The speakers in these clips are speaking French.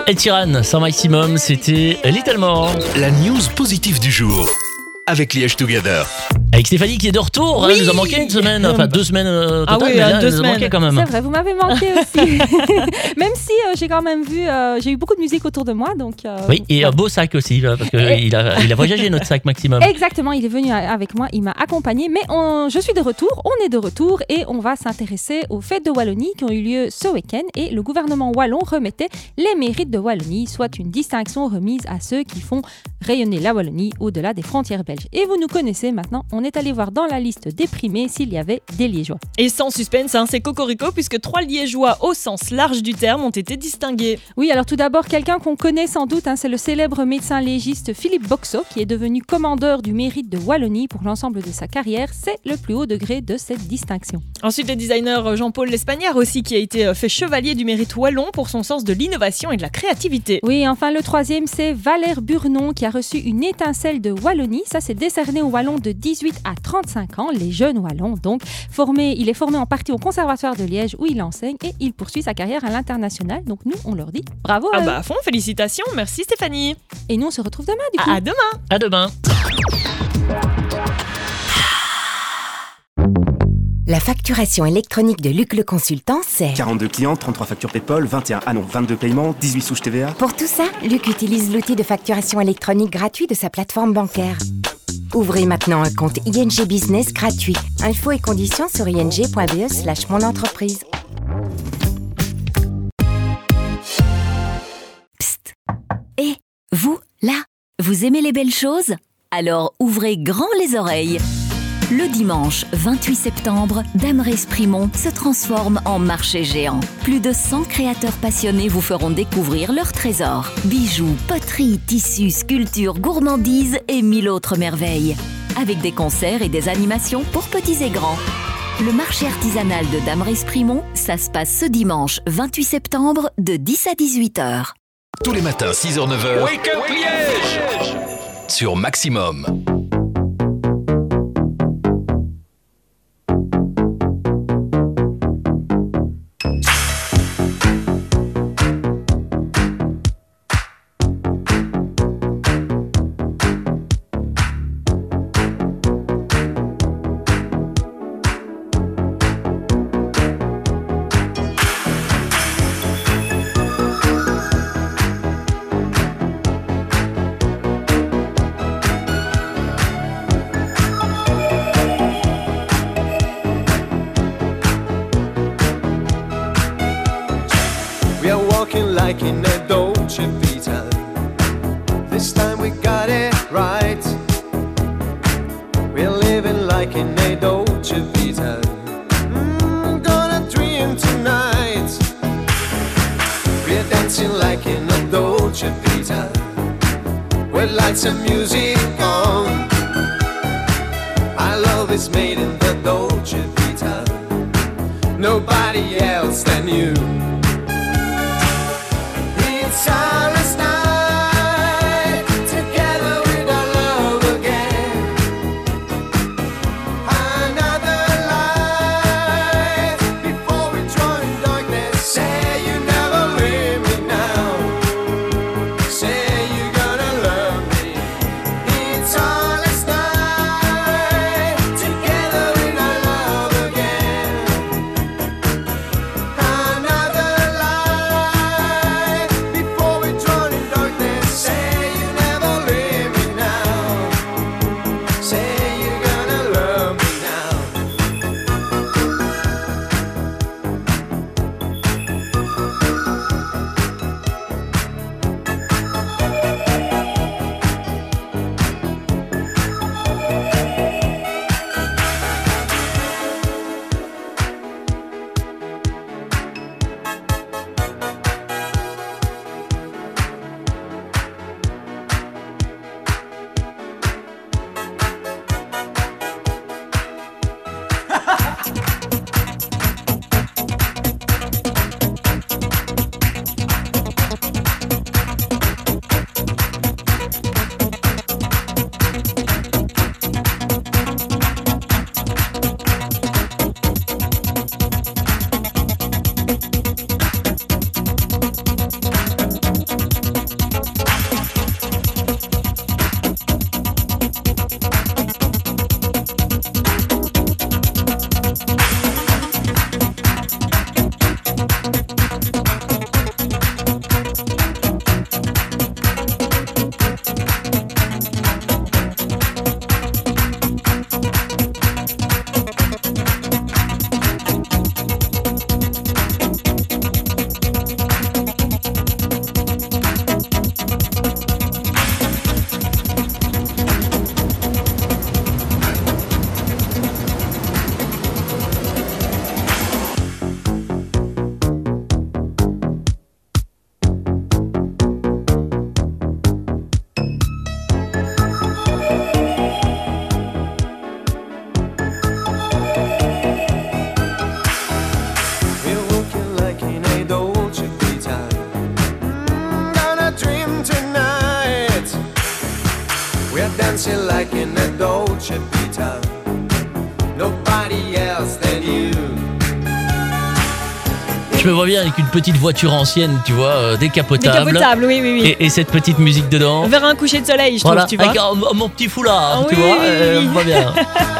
Ed Sheeran, sans maximum, c'était Little More. La news positive du jour. Avec Liège Together. Avec Stéphanie qui est de retour, Oui. Elle nous a manqué une semaine, enfin 2 semaines total, oui, mais là, 2 elle nous a manqué semaines. quand même. C'est vrai, vous m'avez manqué aussi. Même si j'ai quand même vu, j'ai eu beaucoup de musique autour de moi. Donc, Oui, et un beau sac aussi, parce qu'il a voyagé notre sac maximum. Exactement, il est venu avec moi, il m'a accompagné. Mais je suis de retour, on est de retour et on va s'intéresser aux fêtes de Wallonie qui ont eu lieu ce week-end. Et le gouvernement wallon remettait les mérites de Wallonie, soit une distinction remise à ceux qui font rayonner la Wallonie au-delà des frontières belges. Et vous nous connaissez maintenant, on est allé voir dans la liste des primés s'il y avait des Liégeois. Et sans suspense, c'est cocorico puisque 3 Liégeois au sens large du terme ont été distingués. Oui, alors tout d'abord, quelqu'un qu'on connaît sans doute, c'est le célèbre médecin légiste Philippe Boxo, qui est devenu commandeur du mérite de Wallonie pour l'ensemble de sa carrière. C'est le plus haut degré de cette distinction. Ensuite, le designer Jean-Paul L'Espagnard aussi qui a été fait chevalier du mérite wallon pour son sens de l'innovation et de la créativité. Oui, enfin le troisième, c'est Valère Burnon qui a reçu une étincelle de Wallonie. Ça, c'est décerné aux Wallons de 18 à 35 ans, les jeunes Wallons donc. Il est formé en partie au Conservatoire de Liège où il enseigne et il poursuit sa carrière à l'international. Donc nous, on leur dit bravo à eux. À fond, félicitations, merci Stéphanie. Et nous, on se retrouve demain du coup. À demain. À demain. La facturation électronique de Luc le Consultant, c'est... 42 clients, 33 factures PayPal, 22 paiements, 18 souches TVA. Pour tout ça, Luc utilise l'outil de facturation électronique gratuit de sa plateforme bancaire. Ouvrez maintenant un compte ING Business gratuit. Infos et conditions sur ing.be/monentreprise. Psst. Et vous, là, vous aimez les belles choses ? Alors ouvrez grand les oreilles. Le dimanche 28 septembre, Damery-Sprimont se transforme en marché géant. Plus de 100 créateurs passionnés vous feront découvrir leurs trésors. Bijoux, poteries, tissus, sculptures, gourmandises et 1000 autres merveilles. Avec des concerts et des animations pour petits et grands. Le marché artisanal de Damery-Sprimont, ça se passe ce dimanche 28 septembre de 10 à 18h. Tous les matins, 6h-9h. Wake up Liège sur Maximum. We are walking like in a Dolce Vita. This time we got it right. We're living like in a Dolce Vita. Gonna dream tonight. We're dancing like in a Dolce Vita. With lights and music on. Our love is made in the Dolce Vita. Nobody else than you. It's our last night together with our love again. Another life before we join darkness. Say you never leave me now. Say you're gonna love me. It's our last night together with our love again. Another dancing like in a Dolce Vita. Nobody else than you. Je me vois bien avec une petite voiture ancienne, tu vois, décapotable. Décapotable, oui. Et cette petite musique dedans. Vers un coucher de soleil, je Voilà, trouve, tu vois. avec mon petit foulard, tu Oui, vois, oui. on voit bien.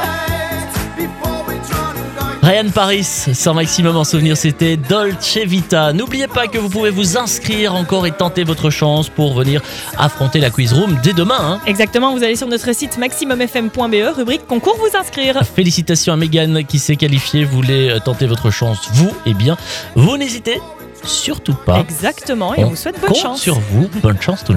Ryan Paris, sans maximum en souvenir, c'était Dolce Vita. N'oubliez pas que vous pouvez vous inscrire encore et tenter votre chance pour venir affronter la Quiz Room dès demain. Hein. Exactement, vous allez sur notre site maximumfm.be, rubrique concours vous inscrire. Félicitations à Mégane qui s'est qualifiée. Vous voulez tenter votre chance, vous, eh bien, vous n'hésitez surtout pas. Exactement, et on vous souhaite bonne compte chance. sur vous. Bonne chance tout le monde.